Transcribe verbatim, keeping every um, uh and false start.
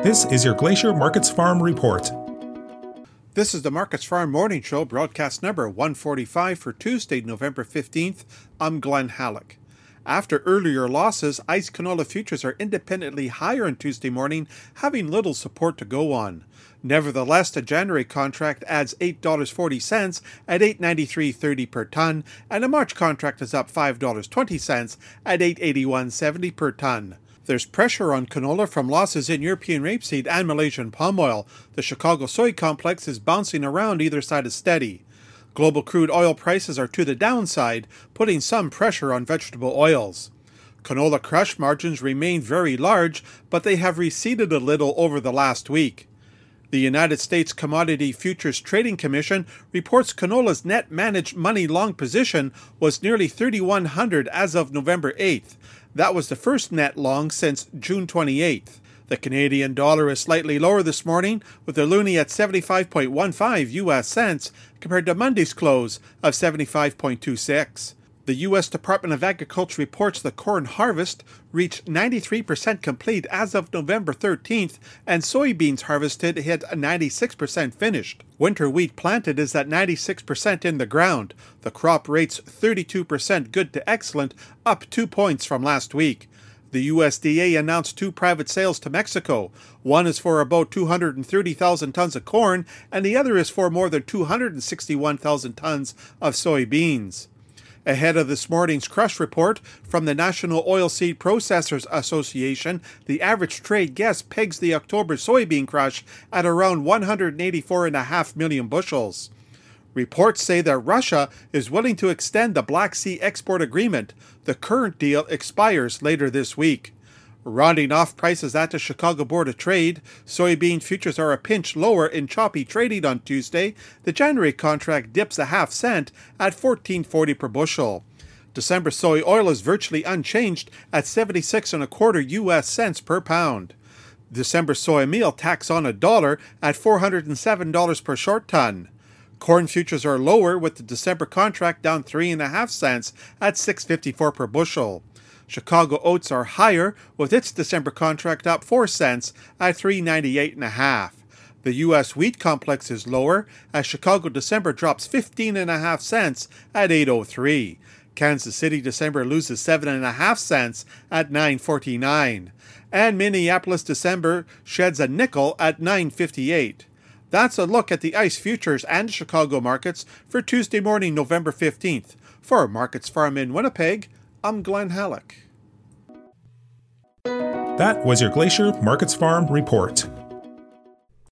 This is your Glacier Markets Farm Report. This is the Markets Farm Morning Show, broadcast number one forty-five for Tuesday, November fifteenth. I'm Glenn Halleck. After earlier losses, ICE canola futures are independently higher on Tuesday morning, having little support to go on. Nevertheless, the January contract adds eight dollars and forty cents at eight ninety-three thirty per ton, and the March contract is up five dollars and twenty cents at eight eighty-one seventy per ton. There's pressure on canola from losses in European rapeseed and Malaysian palm oil. The Chicago soy complex is bouncing around, either side is steady. Global crude oil prices are to the downside, putting some pressure on vegetable oils. Canola crush margins remain very large, but they have receded a little over the last week. The United States Commodity Futures Trading Commission reports canola's net managed money long position was nearly thirty-one hundred as of November eighth. That was the first net long since June twenty-eighth. The Canadian dollar is slightly lower this morning, with the loonie at seventy-five point one five U S cents compared to Monday's close of seventy-five point two six. The U S Department of Agriculture reports the corn harvest reached ninety-three percent complete as of November thirteenth, and soybeans harvested hit ninety-six percent finished. Winter wheat planted is at ninety-six percent in the ground. The crop rates thirty-two percent good to excellent, up two points from last week. The U S D A announced two private sales to Mexico. One is for about two hundred thirty thousand tons of corn, and the other is for more than two hundred sixty-one thousand tons of soybeans. Ahead of this morning's crush report from the National Oilseed Processors Association, the average trade guess pegs the October soybean crush at around one hundred eighty-four point five million bushels. Reports say that Russia is willing to extend the Black Sea export agreement. The current deal expires later this week. Rounding off prices at the Chicago Board of Trade, soybean futures are a pinch lower in choppy trading on Tuesday. The January contract dips a half cent at fourteen forty per bushel. December soy oil is virtually unchanged at seventy-six and a quarter U S cents per pound. December soy meal tacks on a dollar at four hundred seven dollars per short ton. Corn futures are lower, with the December contract down three and a half cents at six fifty-four per bushel. Chicago oats are higher, with its December contract up four cents at three ninety-eight and a half. The U S wheat complex is lower, as Chicago December drops fifteen and a half cents at eight oh three. Kansas City December loses seven and a half cents at nine forty-nine. And Minneapolis December sheds a nickel at nine fifty-eight. That's a look at the ICE futures and Chicago markets for Tuesday morning, November fifteenth. For Markets Farm in Winnipeg, I'm Glenn Halleck. That was your Glacier Markets Farm Report.